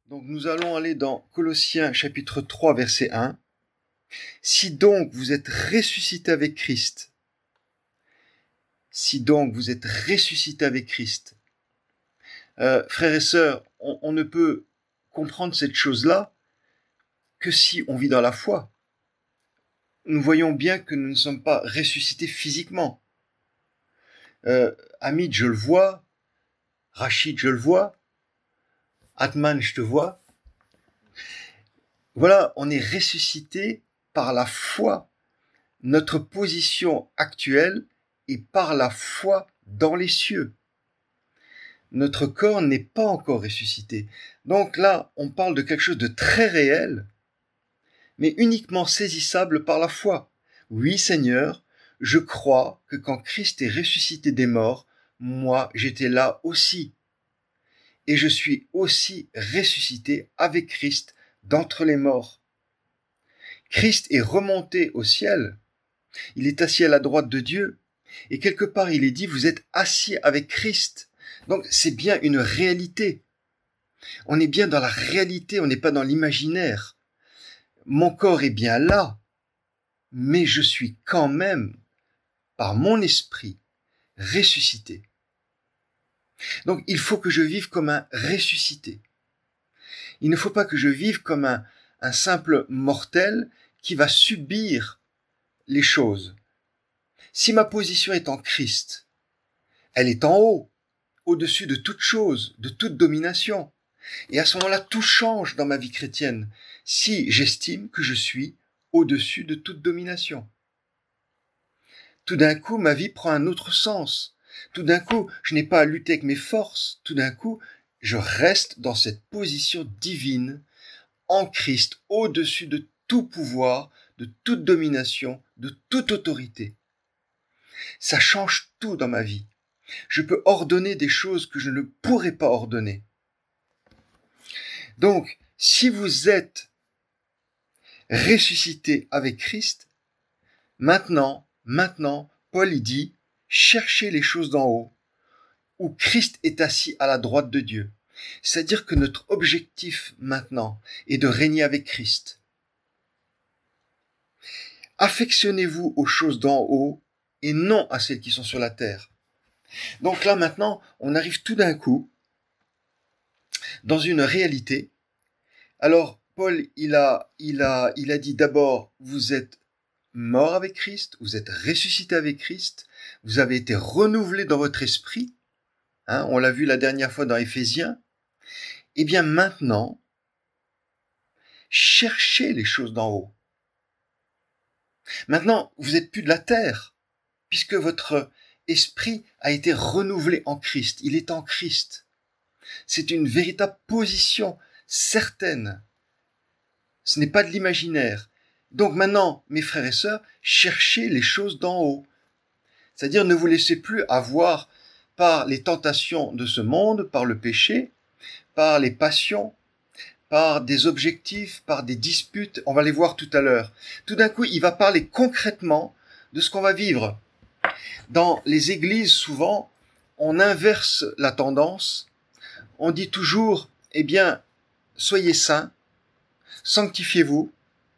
Donc nous allons aller dans Colossiens chapitre 3 verset 1. Si donc vous êtes ressuscité avec Christ, frères et sœurs, on ne peut comprendre cette chose-là que si on vit dans la foi. Nous voyons bien que nous ne sommes pas ressuscités physiquement. Hamid, je le vois. Rachid, je le vois. Atman, je te vois. Voilà, on est ressuscité par la foi. Notre position actuelle est par la foi dans les cieux. Notre corps n'est pas encore ressuscité. Donc là, on parle de quelque chose de très réel, mais uniquement saisissable par la foi. Oui, Seigneur, je crois que quand Christ est ressuscité des morts, moi, j'étais là aussi. Et je suis aussi ressuscité avec Christ d'entre les morts. Christ est remonté au ciel. Il est assis à la droite de Dieu. Et quelque part, il est dit, vous êtes assis avec Christ. Donc, c'est bien une réalité. On est bien dans la réalité, on n'est pas dans l'imaginaire. Mon corps est bien là, mais je suis quand même, par mon esprit, ressuscité. Donc, il faut que je vive comme un ressuscité. Il ne faut pas que je vive comme un simple mortel qui va subir les choses. Si ma position est en Christ, elle est en haut, au-dessus de toute chose, de toute domination. Et à ce moment-là, tout change dans ma vie chrétienne, si j'estime que je suis au-dessus de toute domination. Tout d'un coup, ma vie prend un autre sens. Tout d'un coup, je n'ai pas à lutter avec mes forces. Tout d'un coup, je reste dans cette position divine, en Christ, au-dessus de tout pouvoir, de toute domination, de toute autorité. Ça change tout dans ma vie. Je peux ordonner des choses que je ne pourrais pas ordonner. Donc, si vous êtes ressuscité avec Christ, maintenant, Paul y dit, cherchez les choses d'en haut, où Christ est assis à la droite de Dieu. C'est-à-dire que notre objectif maintenant est de régner avec Christ. Affectionnez-vous aux choses d'en haut et non à celles qui sont sur la terre. Donc là maintenant, on arrive tout d'un coup dans une réalité. Alors Paul, il a dit d'abord, vous êtes mort avec Christ, vous êtes ressuscité avec Christ, vous avez été renouvelé dans votre esprit. On l'a vu la dernière fois dans Éphésiens. Eh bien maintenant, cherchez les choses d'en haut. Maintenant, vous n'êtes plus de la terre, puisque votre esprit a été renouvelé en Christ. Il est en Christ. C'est une véritable position certaine. Ce n'est pas de l'imaginaire. Donc maintenant, mes frères et sœurs, cherchez les choses d'en haut. C'est-à-dire, ne vous laissez plus avoir par les tentations de ce monde, par le péché, par les passions, par des objectifs, par des disputes. On va les voir tout à l'heure. Tout d'un coup, il va parler concrètement de ce qu'on va vivre. Dans les églises, souvent, on inverse la tendance. On dit toujours, eh bien, soyez saints, sanctifiez-vous,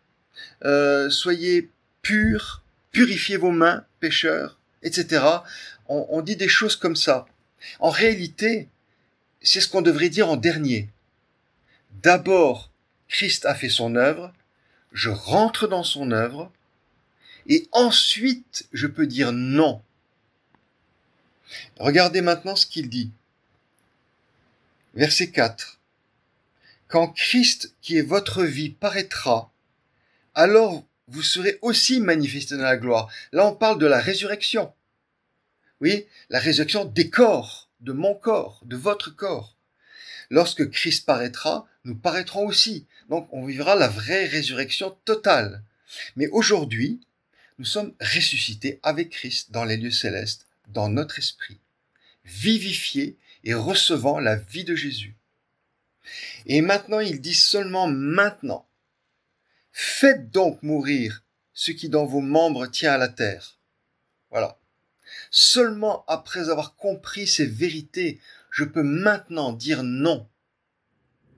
soyez purs, purifiez vos mains, pécheurs, etc. On dit des choses comme ça. En réalité, c'est ce qu'on devrait dire en dernier. D'abord, Christ a fait son œuvre, je rentre dans son œuvre, et ensuite, je peux dire non. Regardez maintenant ce qu'il dit. Verset 4. Quand Christ, qui est votre vie, paraîtra, alors vous serez aussi manifestés dans la gloire. Là, on parle de la résurrection. Oui, la résurrection des corps, de mon corps, de votre corps. Lorsque Christ paraîtra, nous paraîtrons aussi. Donc, on vivra la vraie résurrection totale. Mais aujourd'hui, nous sommes ressuscités avec Christ dans les lieux célestes, dans notre esprit, vivifiés et recevant la vie de Jésus. Et maintenant, il dit seulement maintenant. Faites donc mourir ce qui dans vos membres tient à la terre. Voilà. Seulement après avoir compris ces vérités, je peux maintenant dire non.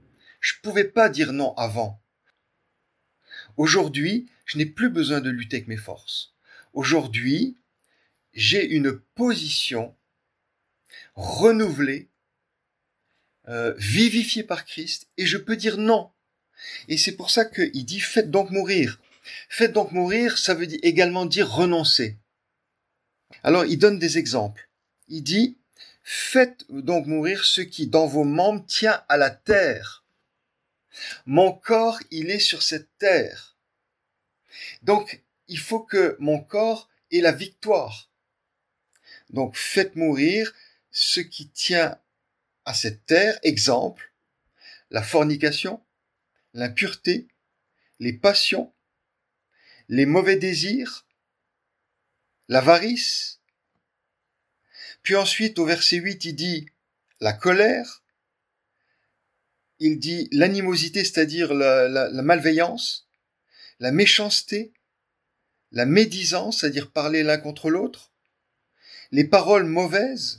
Je pouvais pas dire non avant. Aujourd'hui, je n'ai plus besoin de lutter avec mes forces. Aujourd'hui, j'ai une position renouvelée, vivifiée par Christ, et je peux dire non. Et c'est pour ça qu'il dit faites donc mourir. Faites donc mourir, ça veut également dire renoncer. Alors il donne des exemples. Il dit faites donc mourir ce qui dans vos membres tient à la terre. Mon corps, il est sur cette terre. Donc il faut que mon corps ait la victoire. Donc faites mourir ce qui tient à cette terre. Exemple, la fornication, l'impureté, les passions, les mauvais désirs, l'avarice. Puis ensuite, au verset 8, il dit la colère, il dit l'animosité, c'est-à-dire la malveillance, la méchanceté, la médisance, c'est-à-dire parler l'un contre l'autre, les paroles mauvaises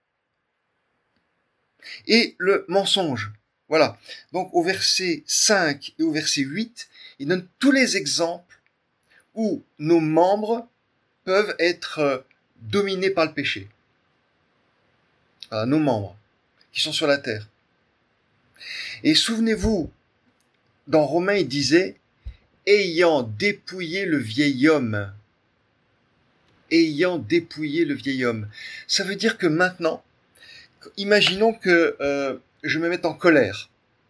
et le mensonge. Voilà. Donc au verset 5 et au verset 8, il donne tous les exemples où nos membres peuvent être dominés par le péché. Voilà, nos membres qui sont sur la terre. Et souvenez-vous, dans Romains, il disait « ayant dépouillé le vieil homme ». Ayant dépouillé le vieil homme. Ça veut dire que maintenant, imaginons que je me mette en colère,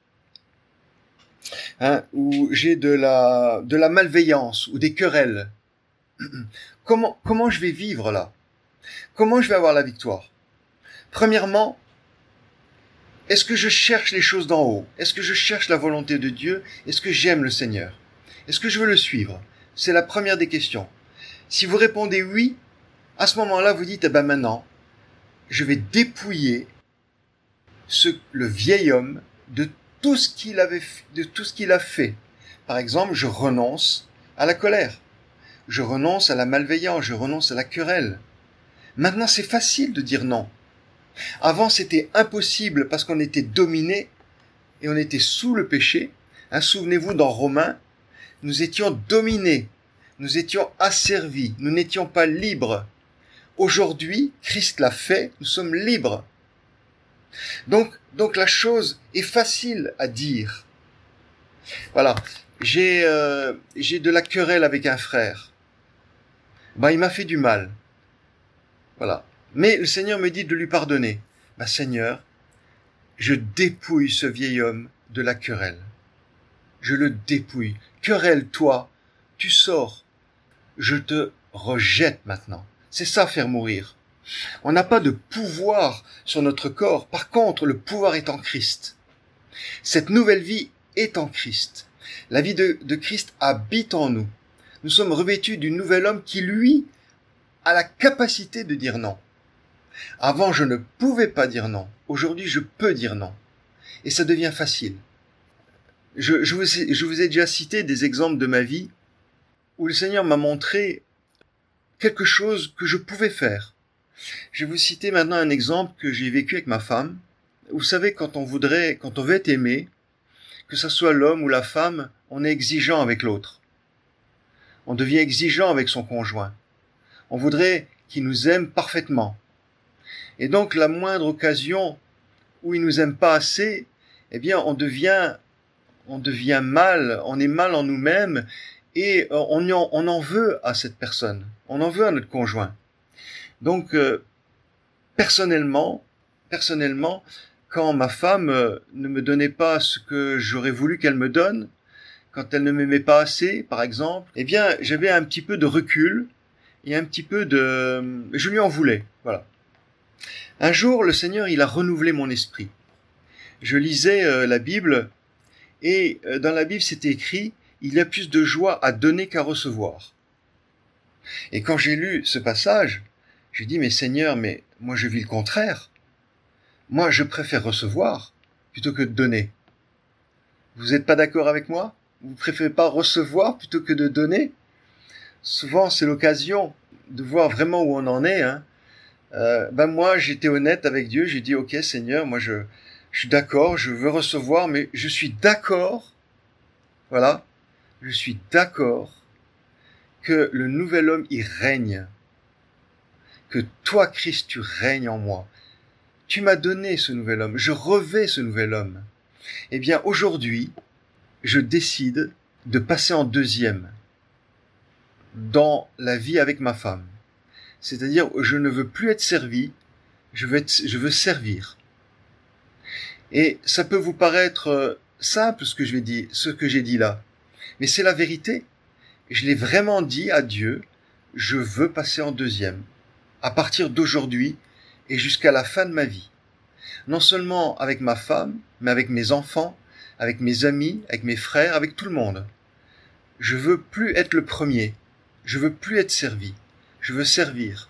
ou j'ai de la malveillance ou des querelles. Comment je vais vivre là? Comment je vais avoir la victoire? Premièrement, est-ce que je cherche les choses d'en haut? Est-ce que je cherche la volonté de Dieu? Est-ce que j'aime le Seigneur? Est-ce que je veux le suivre? C'est la première des questions. Si vous répondez oui, à ce moment-là, vous dites, maintenant, je vais dépouiller le vieil homme de tout ce qu'il a fait. Par exemple, je renonce à la colère. Je renonce à la malveillance. Je renonce à la querelle. Maintenant, c'est facile de dire non. Avant, c'était impossible parce qu'on était dominé et on était sous le péché. Souvenez-vous, dans Romains, nous étions dominés. Nous étions asservis. Nous n'étions pas libres. Aujourd'hui, Christ l'a fait. Nous sommes libres. Donc la chose est facile à dire. Voilà, j'ai de la querelle avec un frère. Il m'a fait du mal. Voilà. Mais le Seigneur me dit de lui pardonner. Seigneur, je dépouille ce vieil homme de la querelle. Je le dépouille. Querelle, toi, tu sors. Je te rejette maintenant. C'est ça, faire mourir. On n'a pas de pouvoir sur notre corps. Par contre, le pouvoir est en Christ. Cette nouvelle vie est en Christ. La vie de Christ habite en nous. Nous sommes revêtus du nouvel homme qui, lui, a la capacité de dire non. Avant, je ne pouvais pas dire non. Aujourd'hui, je peux dire non. Et ça devient facile. Je vous ai déjà cité des exemples de ma vie où le Seigneur m'a montré quelque chose que je pouvais faire. Je vais vous citer maintenant un exemple que j'ai vécu avec ma femme. Vous savez, quand on veut être aimé, que ce soit l'homme ou la femme, on est exigeant avec l'autre. On devient exigeant avec son conjoint. On voudrait qu'il nous aime parfaitement. Et donc, la moindre occasion où il nous aime pas assez, on devient mal, on est mal en nous-mêmes et on en veut à cette personne. On en veut à notre conjoint. Donc, personnellement, quand ma femme ne me donnait pas ce que j'aurais voulu qu'elle me donne, quand elle ne m'aimait pas assez, par exemple, j'avais un petit peu de recul et je lui en voulais, voilà. Un jour, le Seigneur, il a renouvelé mon esprit. Je lisais la Bible et dans la Bible, c'était écrit « Il y a plus de joie à donner qu'à recevoir ». Et quand j'ai lu ce passage, j'ai dit « Mais Seigneur, mais moi je vis le contraire. Moi, je préfère recevoir plutôt que de donner. » Vous n'êtes pas d'accord avec moi? Vous préférez pas recevoir plutôt que de donner? Souvent, c'est l'occasion de voir vraiment où on en est. Moi, j'étais honnête avec Dieu. J'ai dit, OK, Seigneur, moi, je Je suis d'accord, je veux recevoir, mais je suis d'accord, voilà, je suis d'accord que le nouvel homme, il règne. Que toi, Christ, tu règnes en moi. Tu m'as donné ce nouvel homme, je revais ce nouvel homme. Eh bien, aujourd'hui, je décide de passer en deuxième dans la vie avec ma femme. C'est-à-dire, je ne veux plus être servi, je veux servir. Et ça peut vous paraître simple ce que j'ai dit là. Mais c'est la vérité. Je l'ai vraiment dit à Dieu, je veux passer en deuxième. À partir d'aujourd'hui et jusqu'à la fin de ma vie. Non seulement avec ma femme, mais avec mes enfants, avec mes amis, avec mes frères, avec tout le monde. Je veux plus être le premier. Je veux plus être servi. Je veux servir.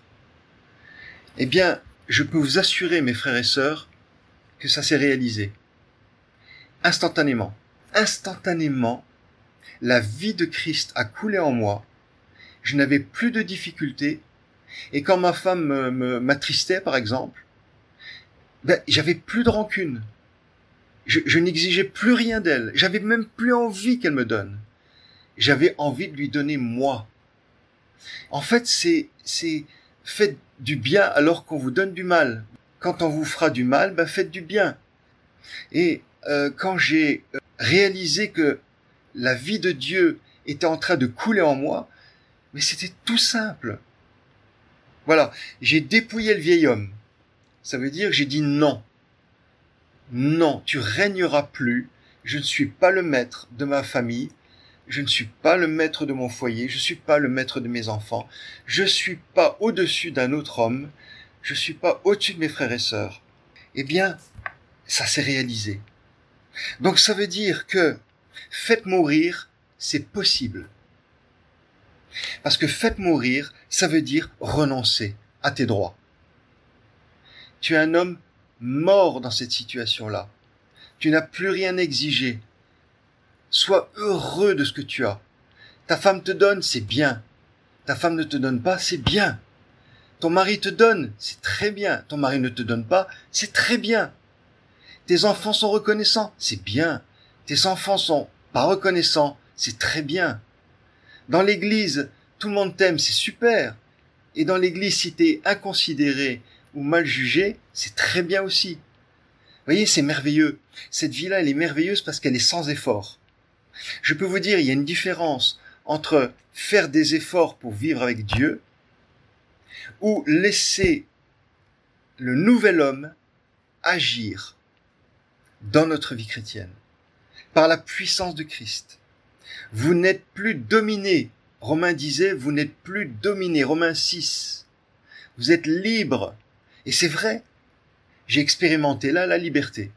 Eh bien, je peux vous assurer, mes frères et sœurs, que ça s'est réalisé. Instantanément. Instantanément, la vie de Christ a coulé en moi. Je n'avais plus de difficultés. Et quand ma femme m'attristait, par exemple, j'avais plus de rancune. Je n'exigeais plus rien d'elle. J'avais même plus envie qu'elle me donne. J'avais envie de lui donner moi. En fait, c'est faites du bien alors qu'on vous donne du mal. Quand on vous fera du mal, faites du bien. Et quand j'ai réalisé que la vie de Dieu était en train de couler en moi, mais c'était tout simple. Voilà, j'ai dépouillé le vieil homme. Ça veut dire que j'ai dit non. Non, tu régneras plus. Je ne suis pas le maître de ma famille. Je ne suis pas le maître de mon foyer. Je ne suis pas le maître de mes enfants. Je ne suis pas au-dessus d'un autre homme. Je ne suis pas au-dessus de mes frères et sœurs. Eh bien, ça s'est réalisé. Donc ça veut dire que faites mourir, c'est possible. Parce que faites mourir, ça veut dire renoncer à tes droits. Tu es un homme mort dans cette situation-là. Tu n'as plus rien exigé. Sois heureux de ce que tu as. Ta femme te donne, c'est bien. Ta femme ne te donne pas, c'est bien. Ton mari te donne, c'est très bien. Ton mari ne te donne pas, c'est très bien. Tes enfants sont reconnaissants, c'est bien. Tes enfants sont pas reconnaissants, c'est très bien. Dans l'église, tout le monde t'aime, c'est super. Et dans l'église, si t'es inconsidéré ou mal jugé, c'est très bien aussi. Vous voyez, c'est merveilleux. Cette vie-là, elle est merveilleuse parce qu'elle est sans effort. Je peux vous dire, il y a une différence entre faire des efforts pour vivre avec Dieu ou laisser le nouvel homme agir dans notre vie chrétienne par la puissance de Christ. Vous n'êtes plus dominé. Romains disait, vous n'êtes plus dominé. Romains 6. Vous êtes libre. Et c'est vrai. J'ai expérimenté là la liberté.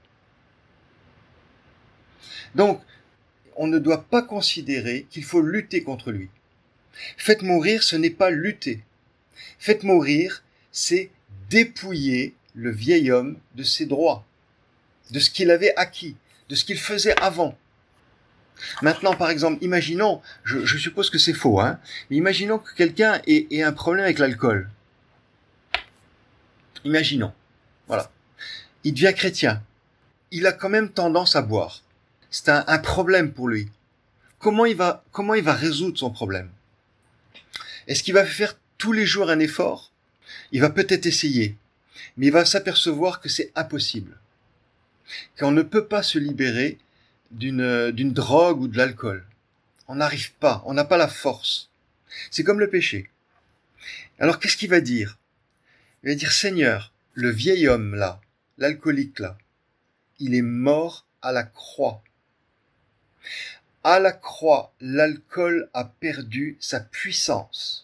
Donc, on ne doit pas considérer qu'il faut lutter contre lui. Faites mourir, ce n'est pas lutter. Faites mourir, c'est dépouiller le vieil homme de ses droits, de ce qu'il avait acquis, de ce qu'il faisait avant. Maintenant, par exemple, imaginons, je suppose que c'est faux, mais imaginons que quelqu'un ait un problème avec l'alcool. Imaginons. Voilà. Il devient chrétien. Il a quand même tendance à boire. C'est un problème pour lui. Comment il va résoudre son problème? Est-ce qu'il va faire tous les jours un effort? Il va peut-être essayer, mais il va s'apercevoir que c'est impossible. Qu'on ne peut pas se libérer d'une drogue ou de l'alcool. On n'arrive pas, on n'a pas la force. C'est comme le péché. Alors qu'est-ce qu'il va dire? Il va dire, Seigneur, le vieil homme là, l'alcoolique là, il est mort à la croix. À la croix, l'alcool a perdu sa puissance.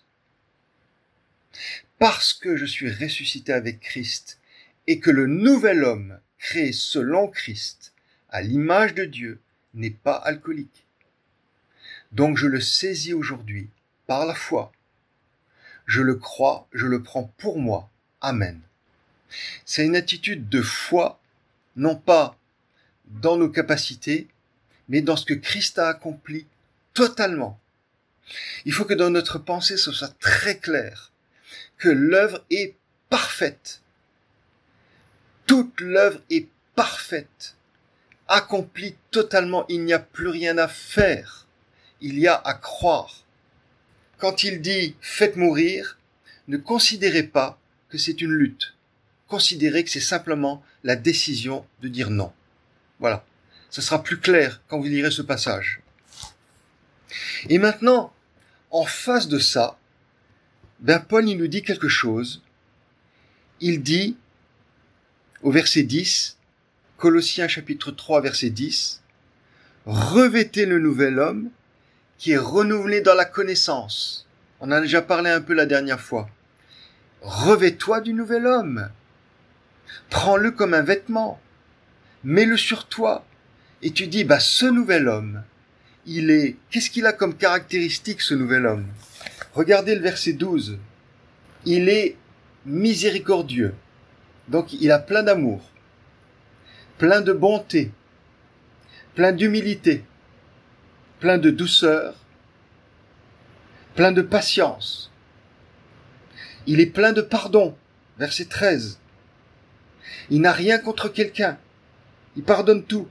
Parce que je suis ressuscité avec Christ et que le nouvel homme, créé selon Christ, à l'image de Dieu, n'est pas alcoolique. Donc je le saisis aujourd'hui par la foi. Je le crois, je le prends pour moi. Amen. C'est une attitude de foi, non pas dans nos capacités, mais dans ce que Christ a accompli totalement. Il faut que dans notre pensée, ce soit très clair que l'œuvre est parfaite. Toute l'œuvre est parfaite, accomplie totalement, il n'y a plus rien à faire, il y a à croire. Quand il dit « faites mourir », ne considérez pas que c'est une lutte. Considérez que c'est simplement la décision de dire non. Voilà. Ce sera plus clair quand vous lirez ce passage. Et maintenant, en face de ça, Paul il nous dit quelque chose. Il dit, au verset 10, Colossiens chapitre 3, verset 10, « Revêtez le nouvel homme qui est renouvelé dans la connaissance. » On en a déjà parlé un peu la dernière fois. Revêt-toi du nouvel homme. Prends-le comme un vêtement. Mets-le sur toi. Et tu dis, ce nouvel homme, qu'est-ce qu'il a comme caractéristique, ce nouvel homme? Regardez le verset 12. Il est miséricordieux. Donc, il a plein d'amour, plein de bonté, plein d'humilité, plein de douceur, plein de patience. Il est plein de pardon. Verset 13. Il n'a rien contre quelqu'un. Il pardonne tout.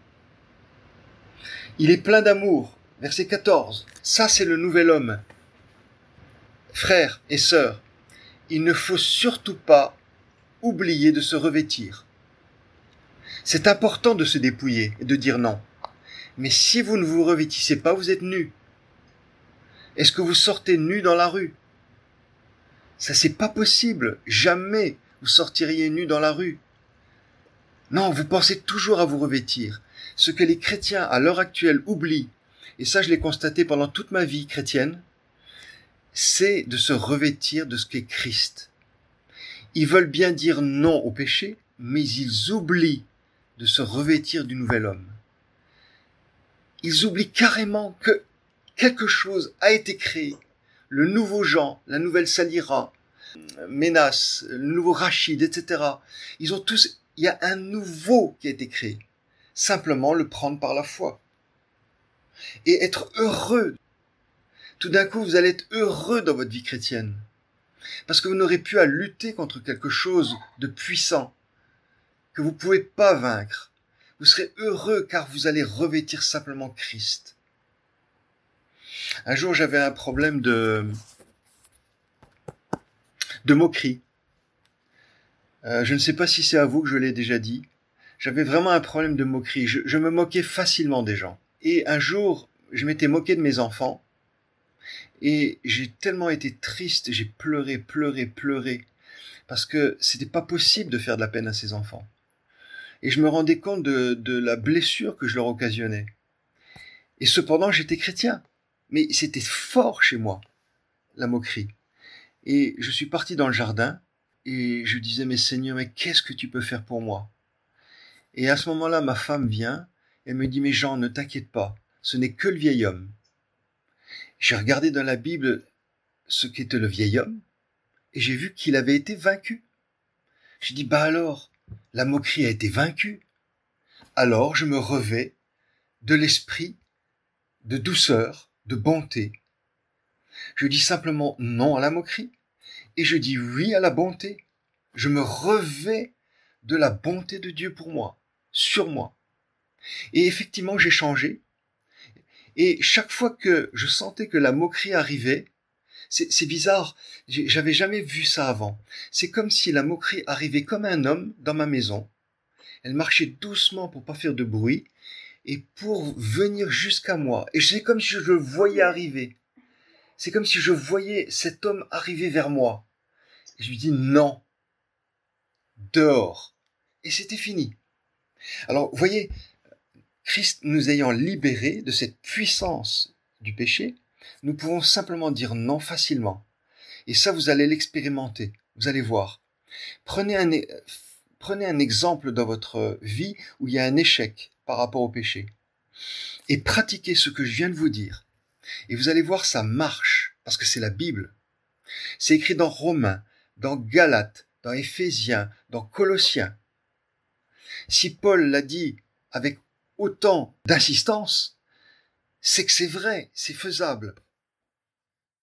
Il est plein d'amour. Verset 14. Ça, c'est le nouvel homme. Frères et sœurs, il ne faut surtout pas oublier de se revêtir. C'est important de se dépouiller et de dire non. Mais si vous ne vous revêtissez pas, vous êtes nus. Est-ce que vous sortez nus dans la rue? Ça, c'est pas possible. Jamais vous sortiriez nus dans la rue. Non, vous pensez toujours à vous revêtir. Ce que les chrétiens à l'heure actuelle oublient, et ça je l'ai constaté pendant toute ma vie chrétienne, c'est de se revêtir de ce qu'est Christ. Ils veulent bien dire non au péché, mais ils oublient de se revêtir du nouvel homme. Ils oublient carrément que quelque chose a été créé. Le nouveau Jean, la nouvelle Salira, Ménas, le nouveau Rachid, etc. Il y a un nouveau qui a été créé. Simplement le prendre par la foi. Et être heureux. Tout d'un coup, vous allez être heureux dans votre vie chrétienne. Parce que vous n'aurez plus à lutter contre quelque chose de puissant que vous ne pouvez pas vaincre. Vous serez heureux car vous allez revêtir simplement Christ. Un jour, j'avais un problème de moquerie. Je ne sais pas si c'est à vous que je l'ai déjà dit. J'avais vraiment un problème de moquerie. Je me moquais facilement des gens. Et un jour, je m'étais moqué de mes enfants. Et j'ai tellement été triste, j'ai pleuré. Parce que c'était pas possible de faire de la peine à ces enfants. Et je me rendais compte de la blessure que je leur occasionnais. Et cependant, j'étais chrétien. Mais c'était fort chez moi, la moquerie. Et je suis parti dans le jardin et je disais, mais Seigneur, mais qu'est-ce que tu peux faire pour moi? Et à ce moment-là, ma femme vient, elle me dit, mais Jean, ne t'inquiète pas, ce n'est que le vieil homme. J'ai regardé dans la Bible ce qu'était le vieil homme et j'ai vu qu'il avait été vaincu. J'ai dit, alors, la moquerie a été vaincue. Alors je me revais de l'esprit de douceur, de bonté. Je dis simplement non à la moquerie et je dis oui à la bonté. Je me revais de la bonté de Dieu pour moi, sur moi. Et effectivement, j'ai changé. Et chaque fois que je sentais que la moquerie arrivait, c'est bizarre, j'avais jamais vu ça avant. C'est comme si la moquerie arrivait comme un homme dans ma maison. Elle marchait doucement pour pas faire de bruit et pour venir jusqu'à moi. Et c'est comme si je le voyais arriver. C'est comme si je voyais cet homme arriver vers moi. Et je lui dis non, dehors. Et c'était fini. Alors, vous voyez, Christ nous ayant libérés de cette puissance du péché, nous pouvons simplement dire non facilement. Et ça, vous allez l'expérimenter. Vous allez voir. Prenez un exemple dans votre vie où il y a un échec par rapport au péché. Et pratiquez ce que je viens de vous dire. Et vous allez voir, ça marche. Parce que c'est la Bible. C'est écrit dans Romains, dans Galates, dans Éphésiens, dans Colossiens. Si Paul l'a dit avec autant d'insistance, c'est que c'est vrai, c'est faisable.